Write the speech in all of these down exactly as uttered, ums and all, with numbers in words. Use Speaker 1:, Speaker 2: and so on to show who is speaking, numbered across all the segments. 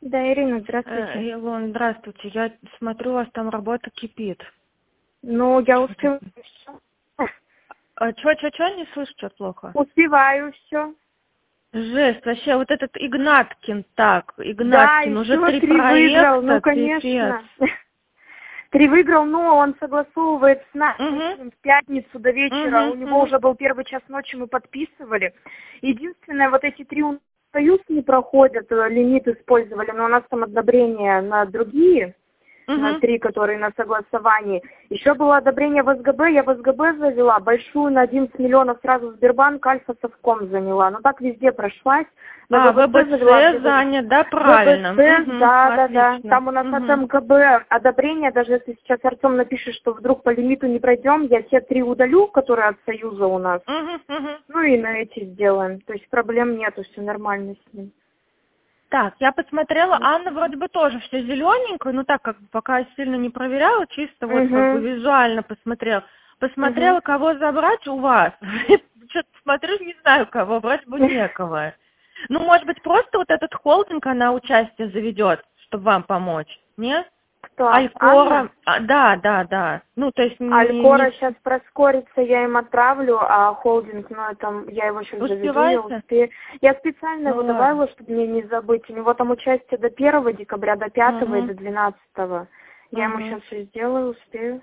Speaker 1: Да, Ирина,
Speaker 2: Э,
Speaker 1: здравствуйте.
Speaker 2: Илон, здравствуйте. Я смотрю, у вас там работа кипит.
Speaker 1: Ну, я
Speaker 2: Чё
Speaker 1: успеваю
Speaker 2: такое?
Speaker 1: все.
Speaker 2: А чё, чё, чё, не слышу, что плохо?
Speaker 1: Успеваю все.
Speaker 2: Жесть, вообще, вот этот Игнаткин, так,
Speaker 1: Да,
Speaker 2: Игнаткин, уже
Speaker 1: еще
Speaker 2: три
Speaker 1: три выиграл, ну,
Speaker 2: проекта, пипец.
Speaker 1: конечно. Три выиграл, но он согласовывает с нами
Speaker 2: Угу,
Speaker 1: в пятницу до вечера. У
Speaker 2: угу,
Speaker 1: него
Speaker 2: угу,
Speaker 1: уже был первый час ночи, мы подписывали. Единственное, вот эти три у нас союз не проходят, э, лимит использовали, но у нас там одобрение на другие, на
Speaker 2: угу.
Speaker 1: три, которые на согласовании. Еще было одобрение в СГБ, я в СГБ завела, большую на одиннадцать миллионов сразу Сбербанк, Альфа Совком заняла. Ну так везде прошлась. На
Speaker 2: А,
Speaker 1: ВБЦ завела, где
Speaker 2: ВБЦ занят, да, правильно?
Speaker 1: ВБЦ,
Speaker 2: Угу,
Speaker 1: да, да, да.
Speaker 2: отлично.
Speaker 1: Там у нас от
Speaker 2: Угу,
Speaker 1: МКБ одобрение, даже если сейчас Артем напишет, что вдруг по лимиту не пройдем, я все три удалю, которые от Союза у нас.
Speaker 2: угу, угу.
Speaker 1: Ну и на эти сделаем. То есть проблем нету, все нормально с ним.
Speaker 2: Так, я посмотрела, Анна вроде бы тоже все зелененькое, ну так как бы пока я сильно не проверяла, чисто вот как бы
Speaker 1: Угу,
Speaker 2: визуально посмотрела.
Speaker 1: угу.
Speaker 2: Посмотрела, кого забрать у вас. Что-то смотрю, не знаю кого, вроде бы некого. Ну, может быть, просто вот этот холдинг она участие заведет, чтобы вам помочь, нет?
Speaker 1: Кто? Анна?
Speaker 2: Алькора, а, да, да, да. Ну, то есть не, не
Speaker 1: Алькора
Speaker 2: вс-
Speaker 1: сейчас проскорится, я им отправлю, а холдинг, ну, это, я его сейчас заведу, я
Speaker 2: успеваете?
Speaker 1: успею. Я специально
Speaker 2: Ну
Speaker 1: его
Speaker 2: ладно.
Speaker 1: добавила, чтобы мне не забыть. У него там участие до первого декабря, до пятого и
Speaker 2: Угу,
Speaker 1: до двенадцатого. Я ему
Speaker 2: угу.
Speaker 1: сейчас все сделаю, успею.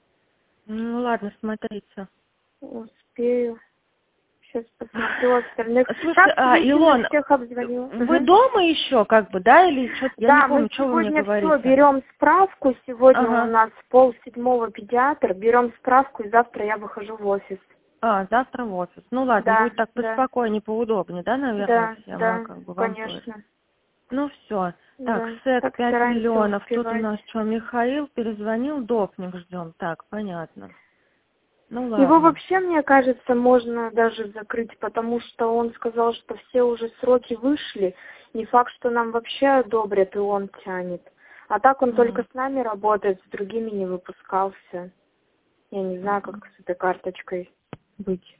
Speaker 2: Ну ладно, смотрите.
Speaker 1: Успею. Сейчас посмотрю остальных.
Speaker 2: Слушайте,
Speaker 1: Так,
Speaker 2: а,
Speaker 1: видимо,
Speaker 2: Илон,
Speaker 1: всех обзвонила.
Speaker 2: вы
Speaker 1: Мгм.
Speaker 2: дома еще, как бы, да, или что-то, я не
Speaker 1: Да, мы
Speaker 2: помню, что вы мне
Speaker 1: сегодня все
Speaker 2: говорите.
Speaker 1: берем справку. Сегодня у
Speaker 2: Ага.
Speaker 1: нас пол седьмого педиатр. Берем справку, и завтра я выхожу в офис.
Speaker 2: А, завтра в офис. Ну ладно,
Speaker 1: Да,
Speaker 2: будет так
Speaker 1: да,
Speaker 2: поспокойнее, поудобнее, да, наверное,
Speaker 1: да,
Speaker 2: всем, а
Speaker 1: да,
Speaker 2: как бы вам тоже.
Speaker 1: конечно.
Speaker 2: Ну все. Так,
Speaker 1: Да,
Speaker 2: СЭК
Speaker 1: так
Speaker 2: пять
Speaker 1: стараемся
Speaker 2: миллионов. Тут у
Speaker 1: успевать.
Speaker 2: нас что, Михаил перезвонил, допник ждем. Так, понятно. Ну
Speaker 1: Его
Speaker 2: ладно.
Speaker 1: вообще, мне кажется, можно даже закрыть, потому что он сказал, что все уже сроки вышли. Не факт, что нам вообще одобрят, и он тянет. А так он только
Speaker 2: М,
Speaker 1: с нами работает, с другими не выпускался. Я не знаю, как с этой карточкой быть.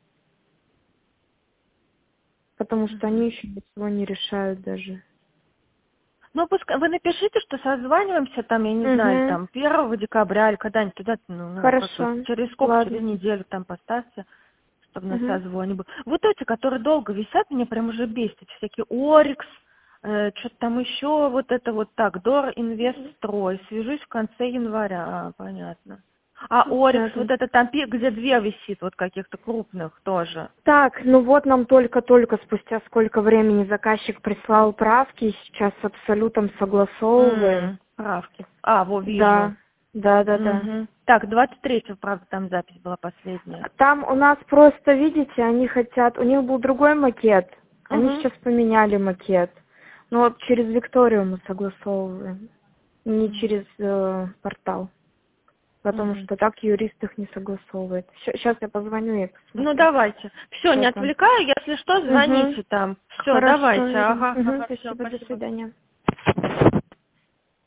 Speaker 1: Потому что
Speaker 2: мгм.
Speaker 1: они еще ничего не решают даже.
Speaker 2: Ну, пускай вы напишите, что созваниваемся там, я не знаю,
Speaker 1: Угу.
Speaker 2: там первого декабря или когда-нибудь туда, ну, ну, как бы
Speaker 1: Хорошо.
Speaker 2: через сколько, через
Speaker 1: Ладно.
Speaker 2: неделю там поставьте, чтобы на
Speaker 1: Угу.
Speaker 2: созвоне был. Вот эти, которые долго висят, меня прям уже бесит. Всякие Орикс, э, что-то там еще, вот это вот так, Дор Инвест Строй. Свяжусь в конце января. А, понятно. А Орикс,
Speaker 1: Понятно.
Speaker 2: вот это там, пи- где две висит, вот каких-то крупных тоже.
Speaker 1: Так, ну вот нам только-только спустя сколько времени заказчик прислал правки, и сейчас с Абсолютом согласовываем.
Speaker 2: М, Правки. А, во, вижу.
Speaker 1: Да, да, да, да.
Speaker 2: Мгм. Так, двадцать третьего, правда, там запись была последняя.
Speaker 1: Там у нас просто, видите, они хотят, у них был другой макет, они
Speaker 2: Угу.
Speaker 1: сейчас поменяли макет. Но вот через Викторию мы согласовываем, не через э, портал, потому
Speaker 2: Угу.
Speaker 1: что так юрист их не согласовывает. Сейчас я позвоню и
Speaker 2: Ну,
Speaker 1: посмотрю,
Speaker 2: давайте. Все,
Speaker 1: что
Speaker 2: не
Speaker 1: там.
Speaker 2: отвлекаю, если что,
Speaker 1: Угу.
Speaker 2: звоните там. Все,
Speaker 1: Хорошо,
Speaker 2: давайте.
Speaker 1: Ирина.
Speaker 2: Ага,
Speaker 1: Угу.
Speaker 2: ага, все,
Speaker 1: Спасибо, до
Speaker 2: спасибо.
Speaker 1: свидания.